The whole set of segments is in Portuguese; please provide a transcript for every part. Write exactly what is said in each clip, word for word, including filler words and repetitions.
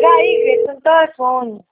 Peraí, Greta, no telefone.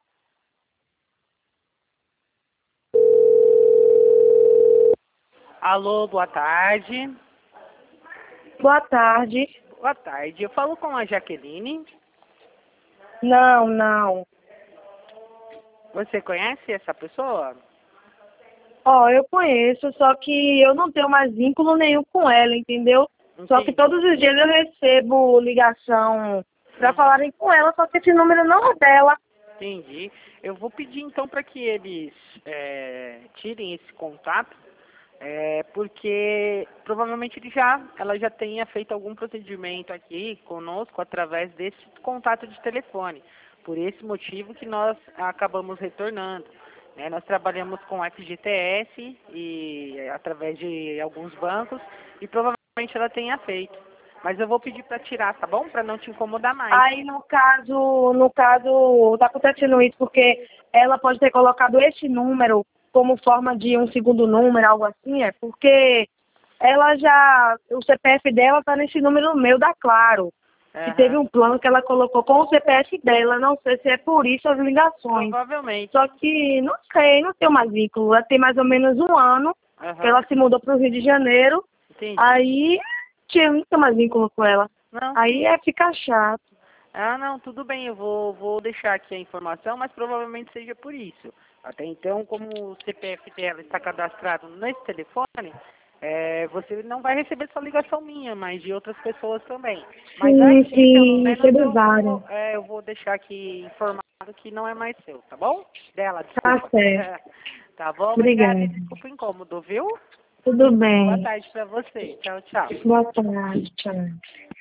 Alô, boa tarde. Boa tarde. Boa tarde. Eu falo com a Jaqueline. Não, não. Você conhece essa pessoa? Ó, eu conheço, só que eu não tenho mais vínculo nenhum com ela, entendeu? Só que Entendi. todos os dias eu recebo ligação pra Uhum. falarem com ela, só que esse número não é dela. Entendi. Eu vou pedir então para que eles é, tirem esse contato, é, porque provavelmente ele já, ela já tenha feito algum procedimento aqui conosco através desse contato de telefone. Por esse motivo que nós acabamos retornando. Né? Nós trabalhamos com F G T S e através de alguns bancos e provavelmente ela tenha feito. Mas eu vou pedir para tirar, tá bom? Para não te incomodar mais. Aí, no caso, no caso, tá acontecendo isso porque ela pode ter colocado esse número como forma de um segundo número, algo assim, é porque ela já, o C P F dela tá nesse número meu da Claro. Que teve Aham. um plano que ela colocou com o C P F dela, não sei se é por isso as ligações. Provavelmente. Só que, não sei, não tenho mais vínculo. Ela tem mais ou menos um ano que Aham. ela se mudou para o Rio de Janeiro, Entendi. aí tinha, não tenho mais vínculo com ela. Não, Aí sim. é ficar chato. Ah, não, tudo bem, eu vou, vou deixar aqui a informação, mas provavelmente seja por isso. Até então, como o C P F dela está cadastrado nesse telefone, é, você não vai receber só ligação minha, mas de outras pessoas também. Mas Sim, aqui, pelo sim, menos, teve eu várias. vou, é, eu vou deixar aqui informado que não é mais seu, tá bom? Dela, Tá desculpa. certo. Tá bom? Obrigada e Obrigada. desculpa o incômodo, viu? Tudo Boa bem. tarde pra você. Tchau, tchau. Boa tarde. Tchau.